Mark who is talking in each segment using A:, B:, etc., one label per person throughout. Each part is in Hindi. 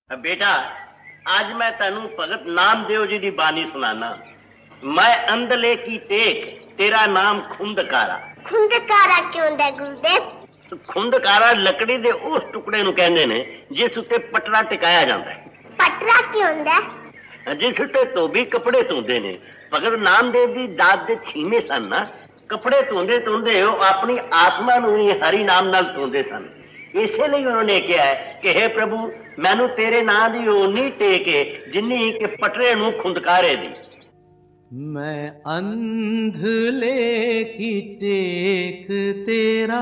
A: बेटा आज मैं तेनू भगत नामदेव जी की बानी सुनाना। मैं अंधले की टेक तेरा नाम खुंदकारा।
B: खुंदकारा क्यों है गुरुदेव?
A: खुंदकारा लकड़ी दे उस टुकड़े नू कहंदे ने जिस उत्ते पटरा टिकाया जाता है।
B: पटरा क्यों है?
A: जिस उत्ते धोबी कपड़े धोंदे ने। भगत नामदेव दी दात दे छीने सन ना, कपड़े धोंदे धोंदे अपनी आत्मा नू ही हरि नाम नाल धोंदे सन। इसलिए उन्होंने कहा है कि हे प्रभु मैनू तेरे नाम दी ओनी टेके जिन्नी के पटरे नू खुंदकारे दी।
C: मैं अंधले की टेक तेरा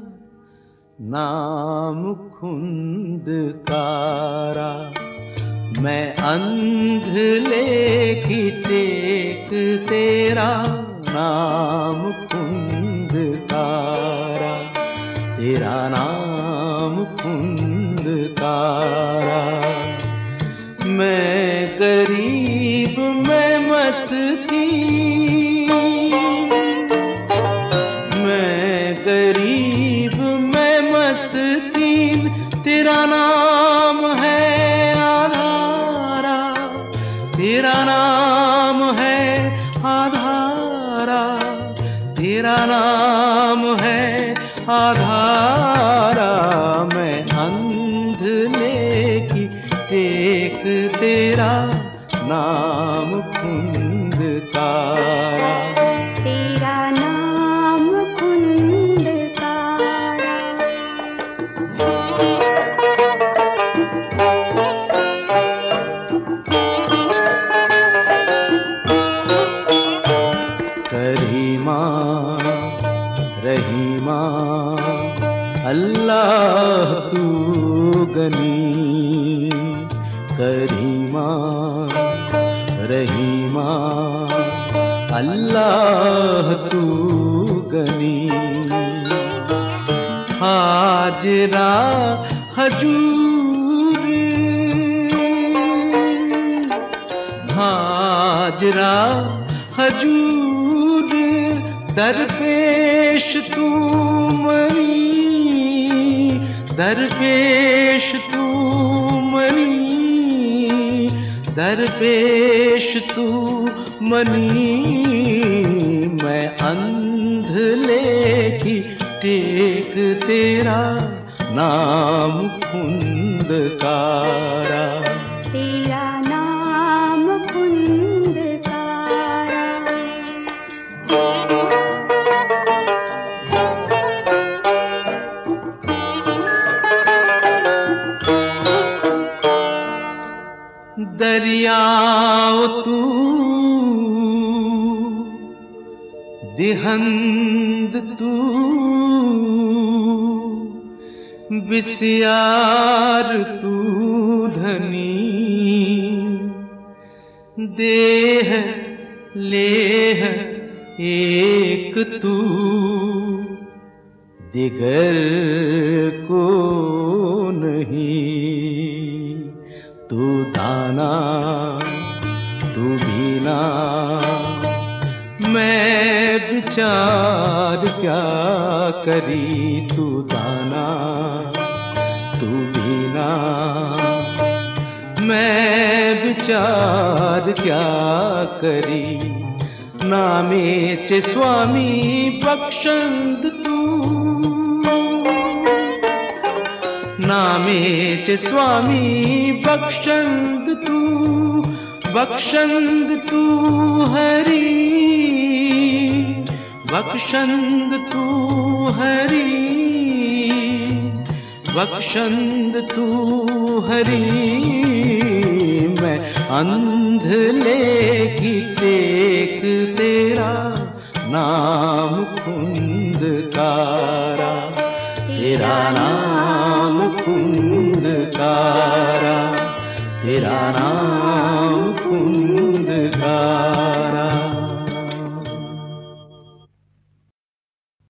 C: नाम खुंदकारा। मैं अंधले की टेक तेरा नाम खुंदकारा। तेरा नाम खुंदकारा। मैं गरीब मैं मस्कीन, मैं गरीब मैं मस्कीन, तेरा नाम है आधारा। तेरा नाम है आधारा। तेरा नाम है आधारा। मैं अंधले की टेक तेरा नाम खुंदकारा।
B: तेरा नाम खुंदकारा।
C: करीमा रहीमा अल्लाह तू गनी। करीमा रहीमा अल्लाह तू गनी। हाजरा हजूर हाजरा हजूर दरपेश तू मनी। दरपेश तू मनी। दरपेश तू मनी। मैं अंधले की टेक तेरा नाम खुंदकारा।
B: तेरा नाम खुंदकारा।
C: दरियाओ तू दिहंद तू बिस्यार तू धनी। देह लेह एक तू दिगर को नहीं। तू दाना तू बीना मैं विचार क्या करी। तू दाना तू बीना मैं विचार क्या करी। नामे च स्वामी बख्शंद तू। नामे च स्वामी बख्शंद तू। बख्शंद तू हरी। बख्शंद तू हरी। बख्शंद तू हरी। मैं अंधले की टेक तेरा नाम खुंदकारा। तेरा नाम खुंदकारा। तेरा नाम खुंदकारा।